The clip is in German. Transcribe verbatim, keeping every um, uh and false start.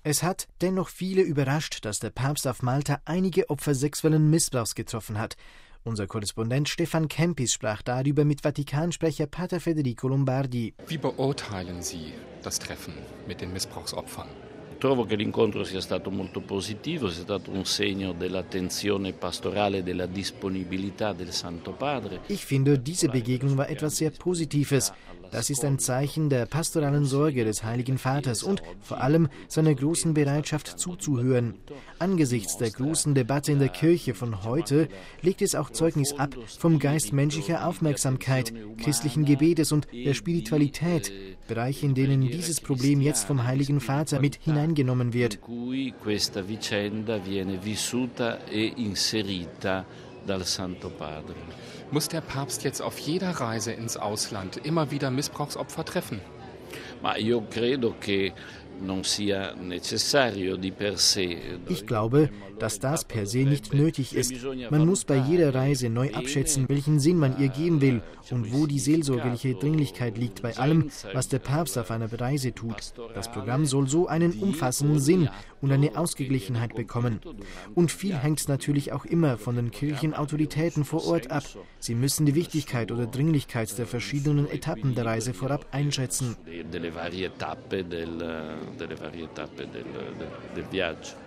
Es hat dennoch viele überrascht, dass der Papst auf Malta einige Opfer sexuellen Missbrauchs getroffen hat. Unser Korrespondent Stefan Kempis sprach darüber mit Vatikansprecher Pater Federico Lombardi. Wie beurteilen Sie das Treffen mit den Missbrauchsopfern? Trovo che l'incontro sia stato molto positivo, sia stato un segno dell'attenzione pastorale, della disponibilità del Santo Padre. Ich finde, diese Begegnung war etwas sehr Positives. Das ist ein Zeichen der pastoralen Sorge des Heiligen Vaters und vor allem seiner großen Bereitschaft zuzuhören. Angesichts der großen Debatte in der Kirche von heute legt es auch Zeugnis ab vom Geist menschlicher Aufmerksamkeit, christlichen Gebetes und der Spiritualität, Bereiche, in denen dieses Problem jetzt vom Heiligen Vater mit hineingenommen wird. Muss der Papst jetzt auf jeder Reise ins Ausland immer wieder Missbrauchsopfer treffen? Ma io credo che non sia necessario di per sé. Ich glaube, dass das per se nicht nötig ist. Man muss bei jeder Reise neu abschätzen, welchen Sinn man ihr geben will und wo die seelsorgerliche Dringlichkeit liegt bei allem, was der Papst auf einer Reise tut. Das Programm soll so einen umfassenden Sinn und eine Ausgeglichenheit bekommen. Und viel hängt natürlich auch immer von den kirchlichen Autoritäten vor Ort ab. Sie müssen die Wichtigkeit oder Dringlichkeit der verschiedenen Etappen der Reise vorab einschätzen. Delle varie tappe del, delle varie tappe del, del, del viaggio.